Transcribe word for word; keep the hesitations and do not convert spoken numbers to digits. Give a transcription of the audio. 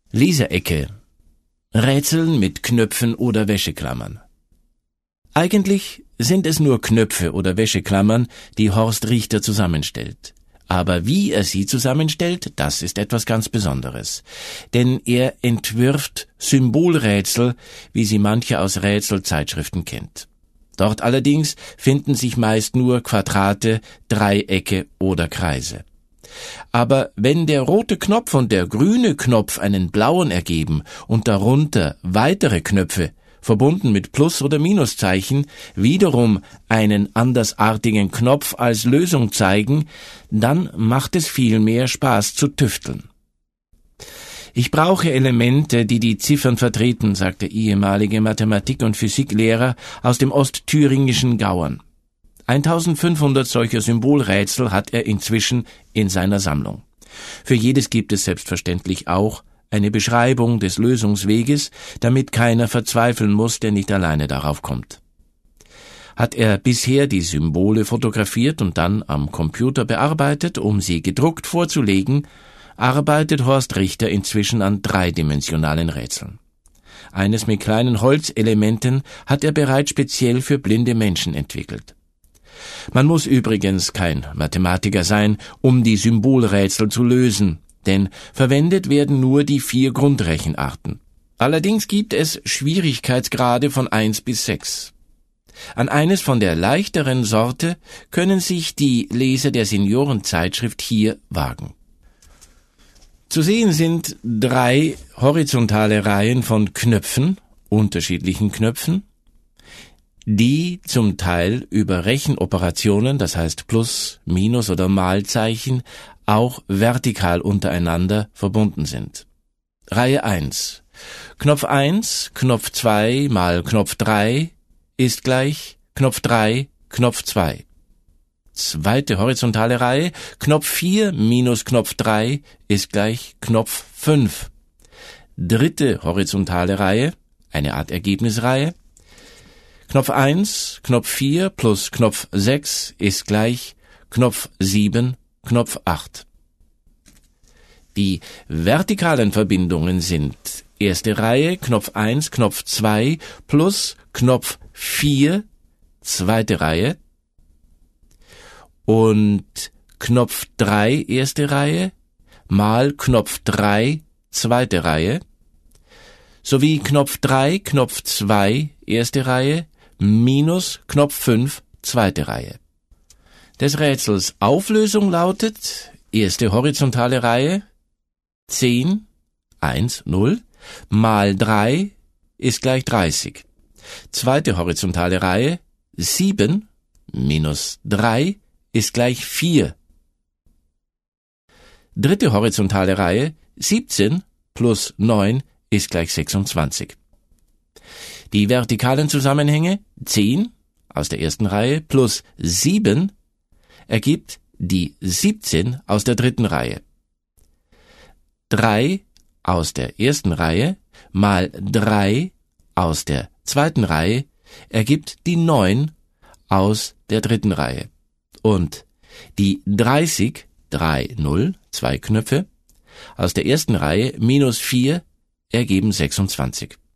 Leseecke. Rätseln mit Knöpfen oder Wäscheklammern. Eigentlich sind es nur Knöpfe oder Wäscheklammern, die Horst Richter zusammenstellt. Aber wie er sie zusammenstellt, das ist etwas ganz Besonderes. Denn er entwirft Symbolrätsel, wie sie manche aus Rätselzeitschriften kennt. Dort allerdings finden sich meist nur Quadrate, Dreiecke oder Kreise. Aber wenn der rote Knopf und der grüne Knopf einen blauen ergeben und darunter weitere Knöpfe, verbunden mit Plus- oder Minuszeichen, wiederum einen andersartigen Knopf als Lösung zeigen, dann macht es viel mehr Spaß zu tüfteln. Ich brauche Elemente, die die Ziffern vertreten, sagt der ehemalige Mathematik- und Physiklehrer aus dem ostthüringischen Gauern. eintausendfünfhundert solcher Symbolrätsel hat er inzwischen in seiner Sammlung. Für jedes gibt es selbstverständlich auch eine Beschreibung des Lösungsweges, damit keiner verzweifeln muss, der nicht alleine darauf kommt. Hat er bisher die Symbole fotografiert und dann am Computer bearbeitet, um sie gedruckt vorzulegen, arbeitet Horst Richter inzwischen an dreidimensionalen Rätseln. Eines mit kleinen Holzelementen hat er bereits speziell für blinde Menschen entwickelt. Man muss übrigens kein Mathematiker sein, um die Symbolrätsel zu lösen, denn verwendet werden nur die vier Grundrechenarten. Allerdings gibt es Schwierigkeitsgrade von eins bis sechs. An eines von der leichteren Sorte können sich die Leser der Seniorenzeitschrift hier wagen. Zu sehen sind drei horizontale Reihen von Knöpfen, unterschiedlichen Knöpfen, die zum Teil über Rechenoperationen, das heißt Plus-, Minus- oder Malzeichen, auch vertikal untereinander verbunden sind. Reihe eins. Knopf eins, Knopf zwei mal Knopf drei ist gleich Knopf drei, Knopf zwei. Zweite horizontale Reihe, Knopf vier minus Knopf drei ist gleich Knopf fünf. Dritte horizontale Reihe, eine Art Ergebnisreihe, Knopf eins, Knopf vier plus Knopf sechs ist gleich Knopf sieben, Knopf acht. Die vertikalen Verbindungen sind erste Reihe, Knopf eins, Knopf zwei plus Knopf vier, zweite Reihe, und Knopf drei, erste Reihe, mal Knopf drei, zweite Reihe, sowie Knopf drei, Knopf zwei, erste Reihe, minus Knopf fünf, zweite Reihe. Des Rätsels Auflösung lautet: erste horizontale Reihe zehn, eins, null, mal drei ist gleich dreißig. Zweite horizontale Reihe sieben minus drei ist gleich vier. Dritte horizontale Reihe siebzehn plus neun ist gleich sechsundzwanzig. Die vertikalen Zusammenhänge zehn aus der ersten Reihe plus sieben ergibt die siebzehn aus der dritten Reihe. drei aus der ersten Reihe mal drei aus der zweiten Reihe ergibt die neun aus der dritten Reihe. Und die dreißig, drei, null, zwei Knöpfe, aus der ersten Reihe minus vier ergeben sechsundzwanzig.